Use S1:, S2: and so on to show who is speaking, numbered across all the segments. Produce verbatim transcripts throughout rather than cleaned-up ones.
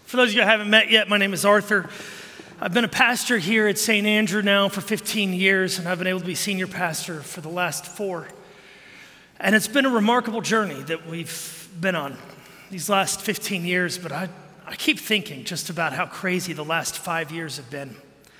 S1: For those of you I haven't met yet, my name is Arthur. I've been a pastor here at Saint Andrew now for fifteen years, and I've been able to be senior pastor for the last four. And it's been a remarkable journey that we've been on these last fifteen years, but I, I keep thinking just about how crazy the last five years have been.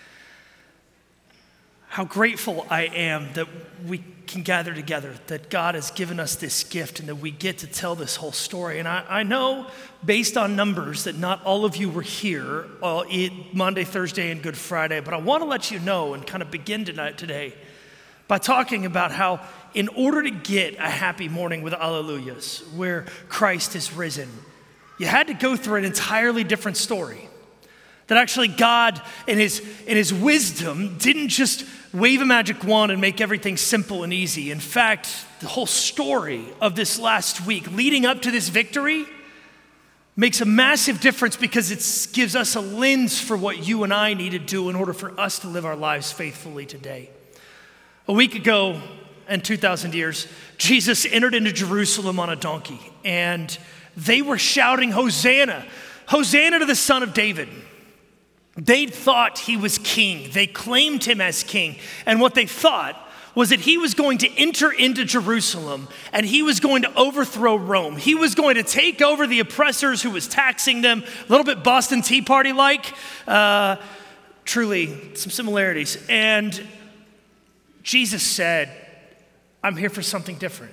S1: How grateful I am that we can gather together, that God has given us this gift and that we get to tell this whole story. And I, I know, based on numbers, that not all of you were here uh, Monday, Thursday, and Good Friday, but I want to let you know and kind of begin tonight today by talking about how in order to get a happy morning with Alleluias, where Christ is risen, you had to go through an entirely different story. That actually God, in his, in his wisdom, didn't just wave a magic wand and make everything simple and easy. In fact, the whole story of this last week leading up to this victory makes a massive difference because it gives us a lens for what you and I need to do in order for us to live our lives faithfully today. A week ago, and two thousand years, Jesus entered into Jerusalem on a donkey, and they were shouting, Hosanna, Hosanna to the Son of David. They thought he was king. They claimed him as king. And what they thought was that he was going to enter into Jerusalem and he was going to overthrow Rome. He was going to take over the oppressors who was taxing them, a little bit Boston Tea Party-like. Uh, truly, some similarities. And Jesus said, I'm here for something different.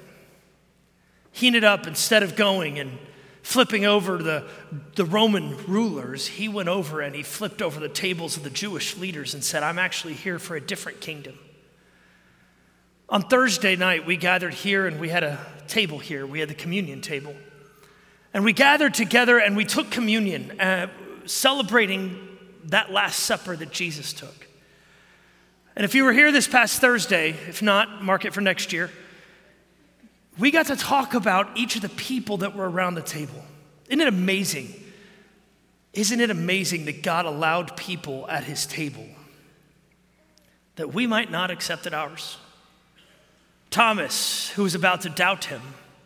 S1: He ended up, instead of going and flipping over the, the Roman rulers, he went over and he flipped over the tables of the Jewish leaders and said, I'm actually here for a different kingdom. On Thursday night, we gathered here and we had a table here. We had the communion table. And we gathered together and we took communion, uh, celebrating that Last Supper that Jesus took. And if you were here this past Thursday, if not, mark it for next year, we got to talk about each of the people that were around the table. Isn't it amazing? Isn't it amazing that God allowed people at his table that we might not accept at ours? Thomas, who was about to doubt him,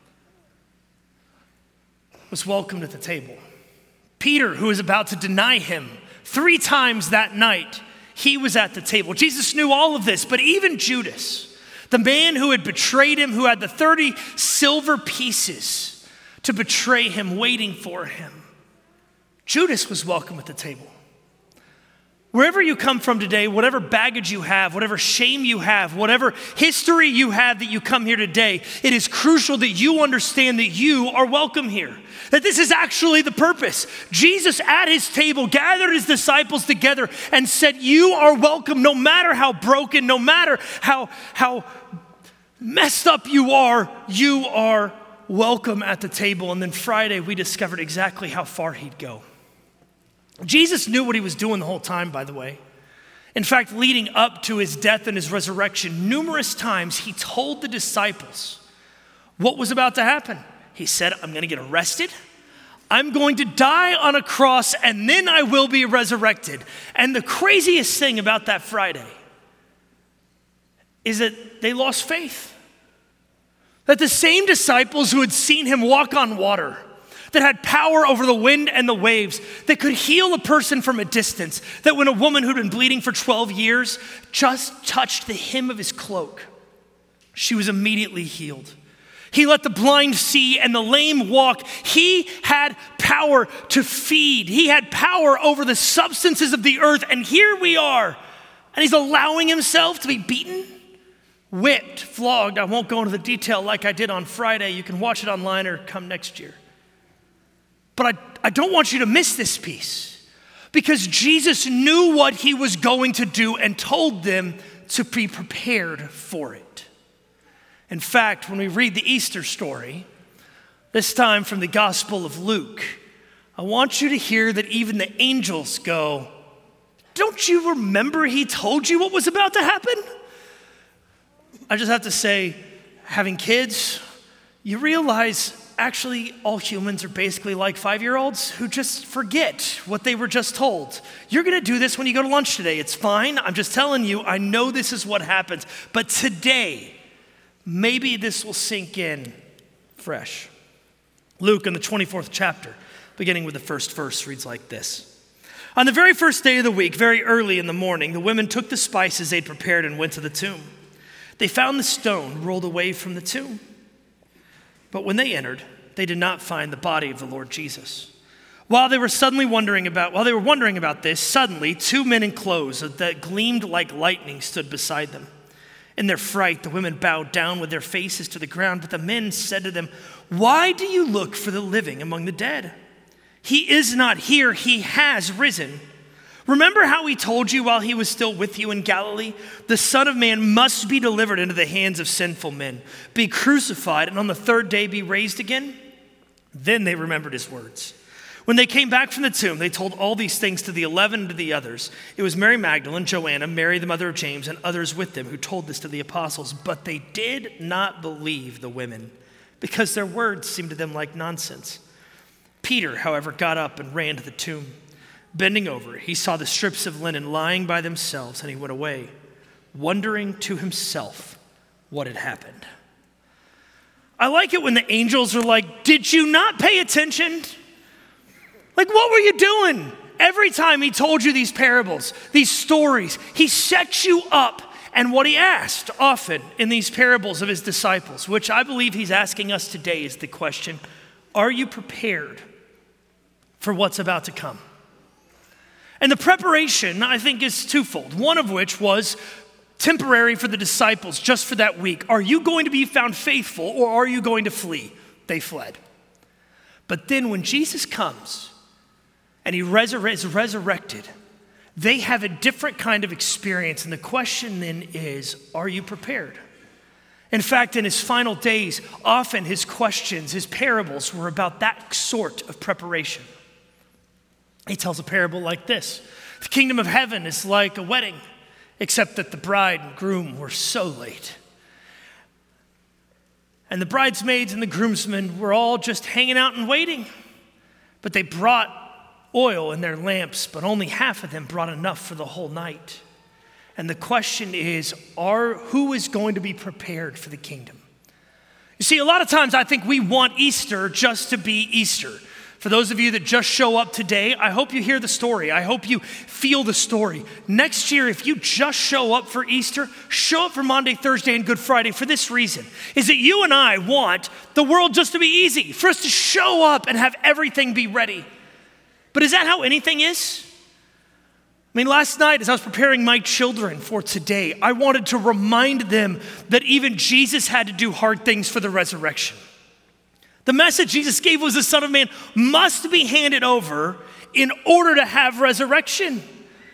S1: was welcomed at the table. Peter, who was about to deny him three times that night, he was at the table. Jesus knew all of this, but even Judas, the man who had betrayed him, who had the thirty silver pieces to betray him waiting for him, Judas was welcome at the table. Wherever you come from today, whatever baggage you have, whatever shame you have, whatever history you have that you come here today, it is crucial that you understand that you are welcome here. That this is actually the purpose. Jesus at his table gathered his disciples together and said, you are welcome no matter how broken, no matter how, how messed up you are, you are welcome at the table. And then Friday, we discovered exactly how far he'd go. Jesus knew what he was doing the whole time, by the way. In fact, leading up to his death and his resurrection, numerous times he told the disciples what was about to happen. He said, I'm going to get arrested. I'm going to die on a cross, and then I will be resurrected. And the craziest thing about that Friday is that they lost faith. That the same disciples who had seen him walk on water, that had power over the wind and the waves, that could heal a person from a distance, that when a woman who'd been bleeding for twelve years just touched the hem of his cloak, she was immediately healed. He let the blind see and the lame walk. He had power to feed. He had power over the substances of the earth. And here we are, and he's allowing himself to be beaten, whipped, flogged. I won't go into the detail like I did on Friday. You can watch it online or come next year. But I, I don't want you to miss this piece, because Jesus knew what he was going to do and told them to be prepared for it. In fact, when we read the Easter story, this time from the Gospel of Luke, I want you to hear that even the angels go, don't you remember he told you what was about to happen? I just have to say, having kids, you realize actually all humans are basically like five-year-olds who just forget what they were just told. You're gonna do this when you go to lunch today. It's fine. I'm just telling you, I know this is what happens. But today, maybe this will sink in fresh. Luke in the twenty-fourth chapter, beginning with the first verse, reads like this. On the very first day of the week, very early in the morning, the women took the spices they'd prepared and went to the tomb. They found the stone rolled away from the tomb. But when they entered, they did not find the body of the Lord Jesus. While they were suddenly wondering about, while they were wondering about this, suddenly two men in clothes that gleamed like lightning stood beside them. In their fright, the women bowed down with their faces to the ground, but the men said to them, "Why do you look for the living among the dead? He is not here, he has risen. Remember how he told you while he was still with you in Galilee? The Son of Man must be delivered into the hands of sinful men, be crucified, and on the third day be raised again." Then they remembered his words. When they came back from the tomb, they told all these things to the eleven and to the others. It was Mary Magdalene, Joanna, Mary the mother of James, and others with them who told this to the apostles. But they did not believe the women, because their words seemed to them like nonsense. Peter, however, got up and ran to the tomb. Bending over, he saw the strips of linen lying by themselves, and he went away, wondering to himself what had happened. I like it when the angels are like, "Did you not pay attention? Like, what were you doing?" Every time he told you these parables, these stories, he sets you up. And what he asked often in these parables of his disciples, which I believe he's asking us today, is the question, are you prepared for what's about to come? And the preparation, I think, is twofold. One of which was temporary for the disciples, just for that week. Are you going to be found faithful, or are you going to flee? They fled. But then when Jesus comes and he resur- is resurrected, they have a different kind of experience. And the question then is, are you prepared? In fact, in his final days, often his questions, his parables were about that sort of preparation. He tells a parable like this. The kingdom of heaven is like a wedding, except that the bride and groom were so late. And the bridesmaids and the groomsmen were all just hanging out and waiting. But they brought oil in their lamps, but only half of them brought enough for the whole night. And the question is, are, who is going to be prepared for the kingdom? You see, a lot of times I think we want Easter just to be Easter. For those of you that just show up today, I hope you hear the story. I hope you feel the story. Next year, if you just show up for Easter, show up for Monday, Thursday, and Good Friday for this reason, is that you and I want the world just to be easy, for us to show up and have everything be ready. But is that how anything is? I mean, last night as I was preparing my children for today, I wanted to remind them that even Jesus had to do hard things for the resurrection. The message Jesus gave was the Son of Man must be handed over in order to have resurrection.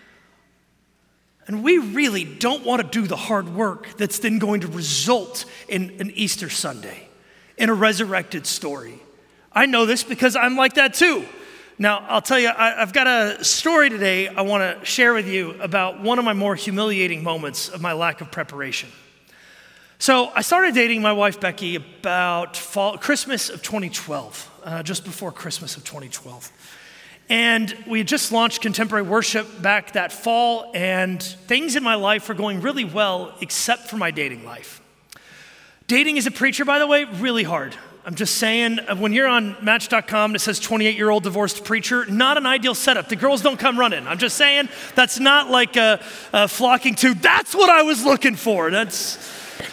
S1: And we really don't want to do the hard work that's then going to result in an Easter Sunday, in a resurrected story. I know this because I'm like that too. Now, I'll tell you, I, I've got a story today I want to share with you about one of my more humiliating moments of my lack of preparation. So I started dating my wife, Becky, about fall, Christmas of twenty twelve, uh, just before Christmas of twenty twelve. And we had just launched Contemporary Worship back that fall, and things in my life were going really well, except for my dating life. Dating as a preacher, by the way, really hard. I'm just saying, when you're on Match dot com and it says twenty-eight-year-old divorced preacher, not an ideal setup. The girls don't come running. I'm just saying, that's not like a, a flocking to, that's what I was looking for. That's...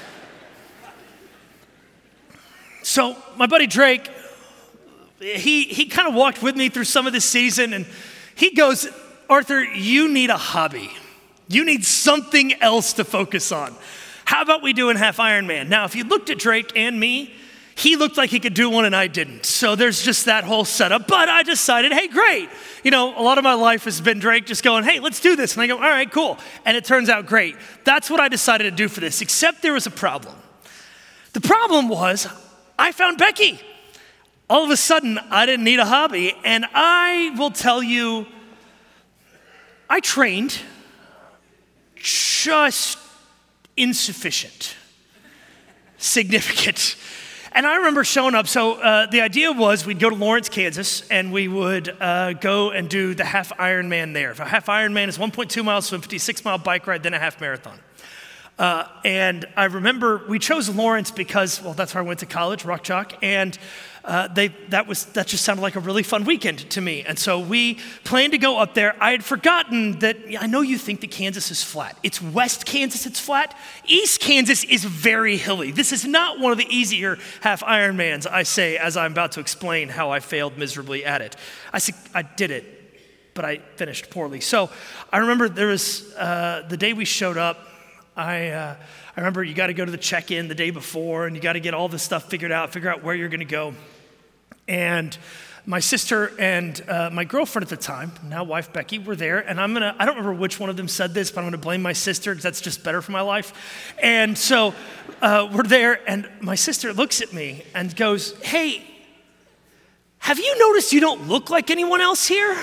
S1: So my buddy Drake, he, he kind of walked with me through some of this season, and he goes, "Arthur, you need a hobby. You need something else to focus on. How about we do a half Ironman?" Now, if you looked at Drake and me, he looked like he could do one and I didn't. So there's just that whole setup. But I decided, hey, great. You know, a lot of my life has been Drake just going, hey, let's do this. And I go, all right, cool. And it turns out great. That's what I decided to do for this, except there was a problem. The problem was I found Becky. All of a sudden, I didn't need a hobby. And I will tell you, I trained just insufficient, significant. And I remember showing up. So uh, the idea was we'd go to Lawrence, Kansas, and we would uh, go and do the half Ironman there. A half Ironman is one point two miles swim, fifty-six mile bike ride, then a half marathon. Uh, and I remember we chose Lawrence because, well, that's where I went to college, Rock Chalk. And uh, they that was that just sounded like a really fun weekend to me. And so we planned to go up there. I had forgotten that, I know you think that Kansas is flat. It's West Kansas, it's flat. East Kansas is very hilly. This is not one of the easier half Ironmans, I say, as I'm about to explain how I failed miserably at it. I said, I did it, but I finished poorly. So I remember there was, uh, the day we showed up, I uh, I remember you got to go to the check-in the day before, and you got to get all this stuff figured out, figure out where you're going to go. And my sister and uh, my girlfriend at the time, now wife Becky, were there. And I'm going to, I don't remember which one of them said this, but I'm going to blame my sister because that's just better for my life. And so uh, we're there, and my sister looks at me and goes, hey, have you noticed you don't look like anyone else here?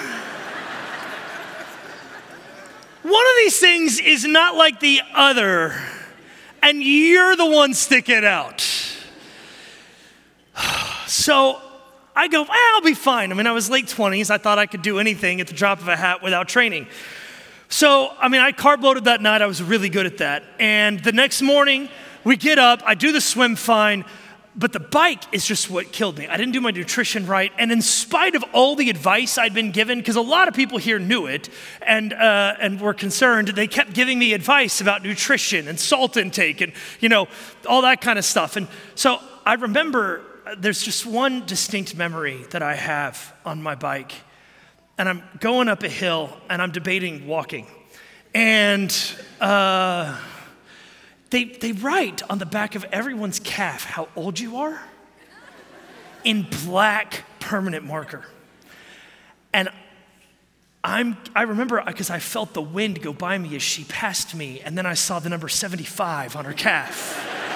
S1: One of these things is not like the other, and you're the one sticking out. So I go, well, I'll be fine. I mean, I was late twenties. I thought I could do anything at the drop of a hat without training. So, I mean, I carb loaded that night. I was really good at that. And the next morning, we get up. I do the swim fine. But the bike is just what killed me. I didn't do my nutrition right. And in spite of all the advice I'd been given, because a lot of people here knew it and uh, and were concerned, they kept giving me advice about nutrition and salt intake and, you know, all that kind of stuff. And so I remember there's just one distinct memory that I have on my bike. And I'm going up a hill and I'm debating walking. And uh They, they write on the back of everyone's calf how old you are in black permanent marker. And I'm, I remember because I felt the wind go by me as she passed me, and then I saw the number seventy-five on her calf.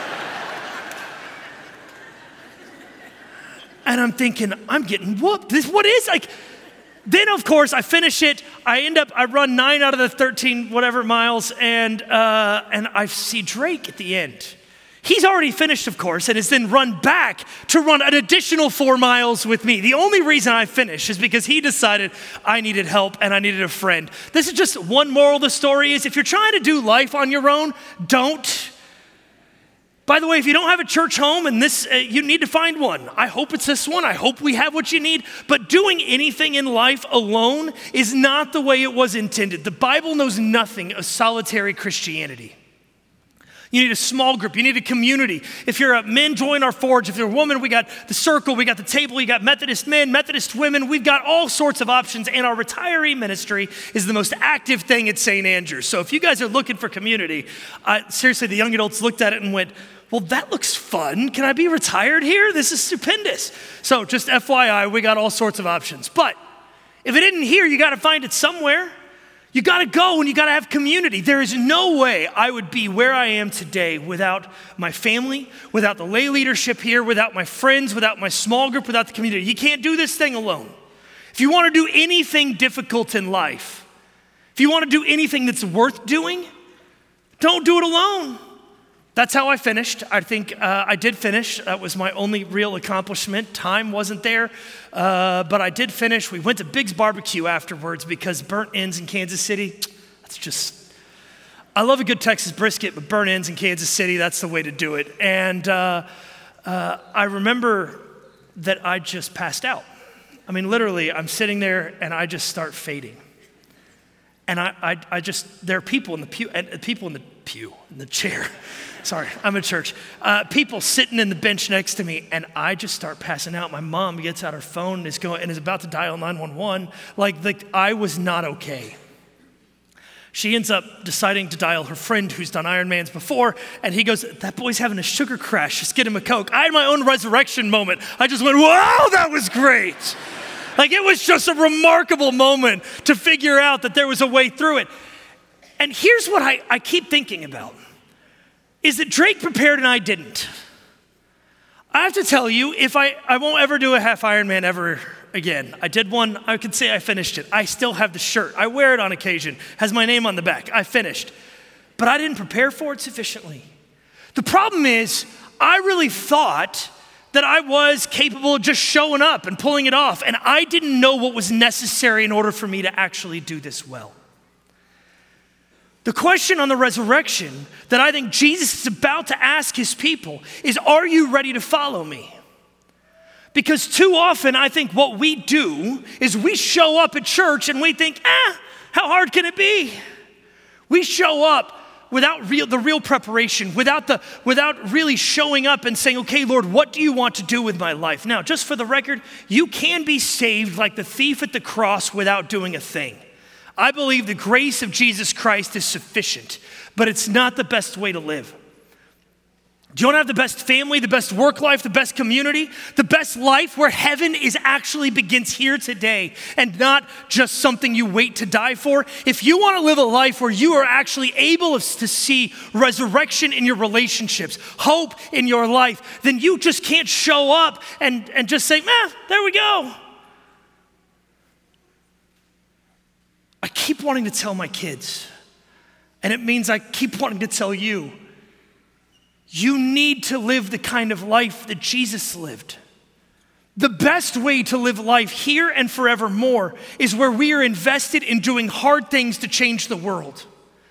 S1: And I'm thinking, I'm getting whooped. This, what is, like, then, of course, I finish it. I end up, I run nine out of the thirteen whatever miles, and uh, and I see Drake at the end. He's already finished, of course, and has then run back to run an additional four miles with me. The only reason I finished is because he decided I needed help and I needed a friend. This is just one moral of the story is if you're trying to do life on your own, don't. By the way, if you don't have a church home and this, uh, you need to find one. I hope it's this one. I hope we have what you need. But doing anything in life alone is not the way it was intended. The Bible knows nothing of solitary Christianity. You need a small group. You need a community. If you're a men, join our Forge. If you're a woman, we got the Circle. We got the Table. You got Methodist men, Methodist women. We've got all sorts of options. And our retiree ministry is the most active thing at Saint Andrews. So if you guys are looking for community, uh, seriously, the young adults looked at it and went, well, that looks fun. Can I be retired here? This is stupendous. So just F Y I, we got all sorts of options. But if it isn't here, you got to find it somewhere. You got to go and you got to have community. There is no way I would be where I am today without my family, without the lay leadership here, without my friends, without my small group, without the community. You can't do this thing alone. If you want to do anything difficult in life, if you want to do anything that's worth doing, don't do it alone. That's how I finished. I think uh, I did finish. That was my only real accomplishment. Time wasn't there, uh, but I did finish. We went to Big's Barbecue afterwards because burnt ends in Kansas City, that's just, I love a good Texas brisket, but burnt ends in Kansas City, that's the way to do it. And uh, uh, I remember that I just passed out. I mean, literally, I'm sitting there and I just start fading. And I, I, I just, there are people in the pew, and people in the pew, in the chair. Sorry, I'm at church. Uh, people sitting in the bench next to me, and I just start passing out. My mom gets out her phone and is going and is about to dial nine one one. Like, like I was not okay. She ends up deciding to dial her friend who's done Ironmans before, and he goes, that boy's having a sugar crash. Just get him a Coke. I had my own resurrection moment. I just went, wow, that was great. Like, it was just a remarkable moment to figure out that there was a way through it. And here's what I, I keep thinking about, is that Drake prepared and I didn't. I have to tell you, if I, I won't ever do a half Ironman ever again. I did one, I could say I finished it. I still have the shirt. I wear it on occasion, has my name on the back. I finished. But I didn't prepare for it sufficiently. The problem is, I really thought that I was capable of just showing up and pulling it off, and I didn't know what was necessary in order for me to actually do this well. The question on the resurrection that I think Jesus is about to ask his people is, are you ready to follow me? Because too often, I think what we do is we show up at church and we think, ah, how hard can it be? We show up without real, the real preparation, without, the, without really showing up and saying, okay, Lord, what do you want to do with my life? Now, just for the record, you can be saved like the thief at the cross without doing a thing. I believe the grace of Jesus Christ is sufficient, but it's not the best way to live. Do you want to have the best family, the best work life, the best community, the best life where heaven is actually begins here today and not just something you wait to die for? If you want to live a life where you are actually able to see resurrection in your relationships, hope in your life, then you just can't show up and, and just say, man, there we go. I keep wanting to tell my kids, and it means I keep wanting to tell you, you need to live the kind of life that Jesus lived. The best way to live life here and forevermore is where we are invested in doing hard things to change the world.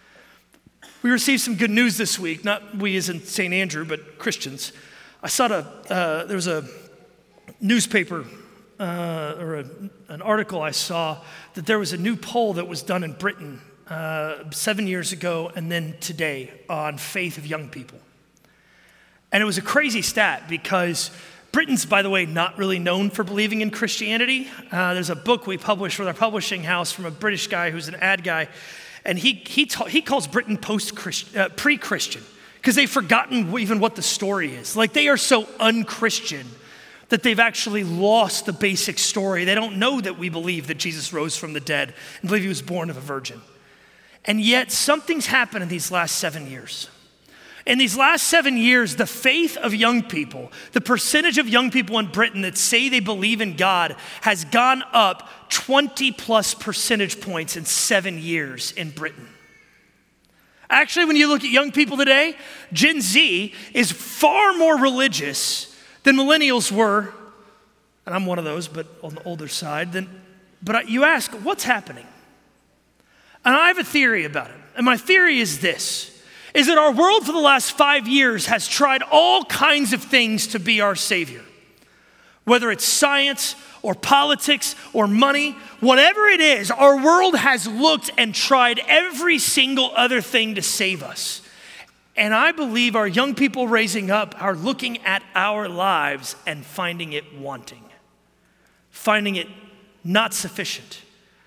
S1: We received some good news this week, not we as in Saint Andrew, but Christians. I saw a, uh, there was a newspaper uh, or a, an article I saw that there was a new poll that was done in Britain uh, seven years ago and then today on faith of young people. And it was a crazy stat because Britain's, by the way, not really known for believing in Christianity. Uh, there's a book we published with our publishing house from a British guy who's an ad guy, and he he ta- he calls Britain post uh, pre-Christian because they've forgotten even what the story is. Like they are so un-Christian that they've actually lost the basic story. They don't know that we believe that Jesus rose from the dead and believe he was born of a virgin. And yet something's happened in these last seven years. In these last seven years, the faith of young people, the percentage of young people in Britain that say they believe in God has gone up twenty plus percentage points in seven years in Britain. Actually, when you look at young people today, Gen Z is far more religious than millennials were, and I'm one of those, but on the older side. Than, but you ask, what's happening? And I have a theory about it, and my theory is this. Is that our world for the last five years has tried all kinds of things to be our savior. Whether it's science or politics or money, whatever it is, our world has looked and tried every single other thing to save us. And I believe our young people raising up are looking at our lives and finding it wanting, finding it not sufficient.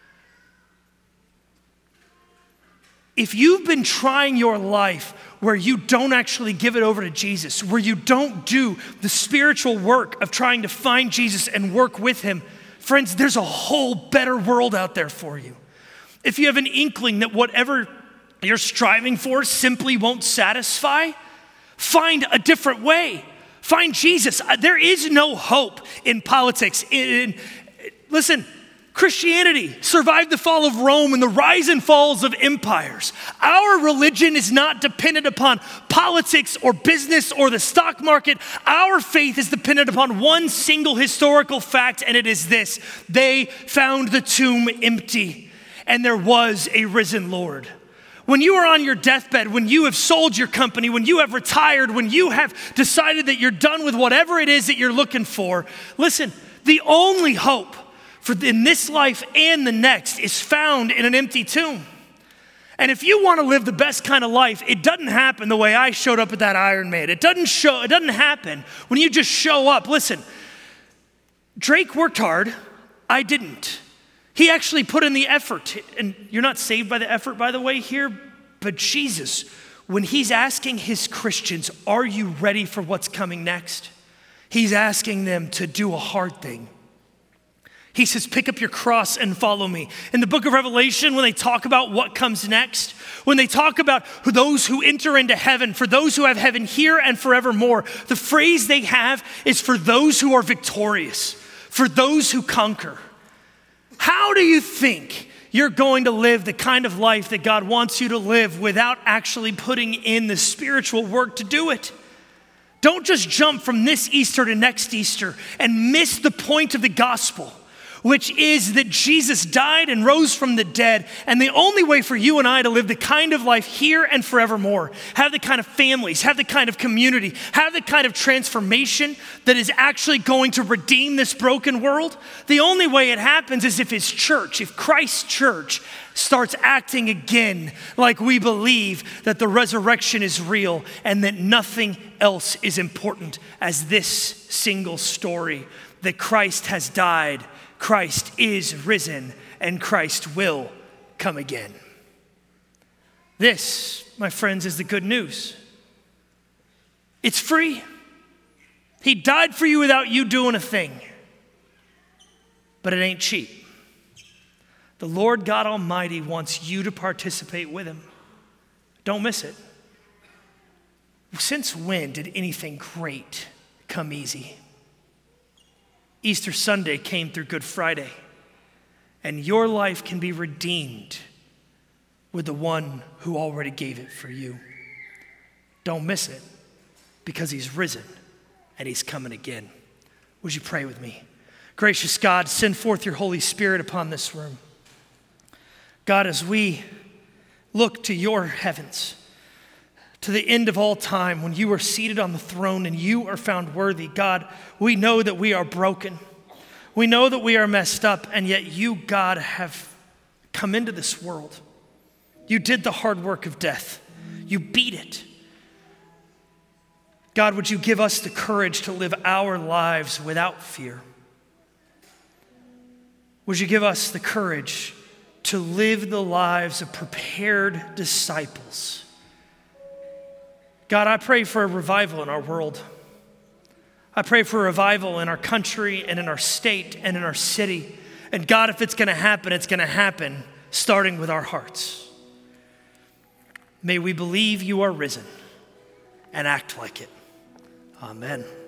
S1: If you've been trying your life where you don't actually give it over to Jesus, where you don't do the spiritual work of trying to find Jesus and work with him, friends, there's a whole better world out there for you. If you have an inkling that whatever you're striving for simply won't satisfy, find a different way. Find Jesus. There is no hope in politics. In, in, listen, Christianity survived the fall of Rome and the rise and falls of empires. Our religion is not dependent upon politics or business or the stock market. Our faith is dependent upon one single historical fact, and it is this. They found the tomb empty, and there was a risen Lord. When you are on your deathbed, when you have sold your company, when you have retired, when you have decided that you're done with whatever it is that you're looking for, listen, the only hope for in this life and the next is found in an empty tomb. And if you want to live the best kind of life, it doesn't happen the way I showed up at that Iron Man. It doesn't show, it doesn't happen when you just show up. Listen, Drake worked hard. I didn't. He actually put in the effort. And you're not saved by the effort, by the way, here. But Jesus, when he's asking his Christians, are you ready for what's coming next? He's asking them to do a hard thing. He says, pick up your cross and follow me. In the book of Revelation, when they talk about what comes next, when they talk about those who enter into heaven, for those who have heaven here and forevermore, the phrase they have is for those who are victorious, for those who conquer. How do you think you're going to live the kind of life that God wants you to live without actually putting in the spiritual work to do it? Don't just jump from this Easter to next Easter and miss the point of the gospel. which is that Jesus died and rose from the dead. And the only way for you and I to live the kind of life here and forevermore, have the kind of families, have the kind of community, have the kind of transformation that is actually going to redeem this broken world, the only way it happens is if his church, if Christ's church starts acting again like we believe that the resurrection is real and that nothing else is important as this single story, that Christ has died, Christ is risen, and Christ will come again. This, my friends, is the good news. It's free. He died for you without you doing a thing. But it ain't cheap. The Lord God Almighty wants you to participate with him. Don't miss it. Since when did anything great come easy? Easter Sunday came through Good Friday, and your life can be redeemed with the one who already gave it for you. Don't miss it, because he's risen and he's coming again. Would you pray with me? Gracious God, send forth your Holy Spirit upon this room. God, as we look to your heavens, to the end of all time, when you are seated on the throne and you are found worthy, God, we know that we are broken. We know that we are messed up, and yet you, God, have come into this world. You did the hard work of death. You beat it. God, would you give us the courage to live our lives without fear? Would you give us the courage to live the lives of prepared disciples? God, I pray for a revival in our world. I pray for a revival in our country and in our state and in our city. And God, if it's going to happen, it's going to happen starting with our hearts. May we believe you are risen and act like it. Amen.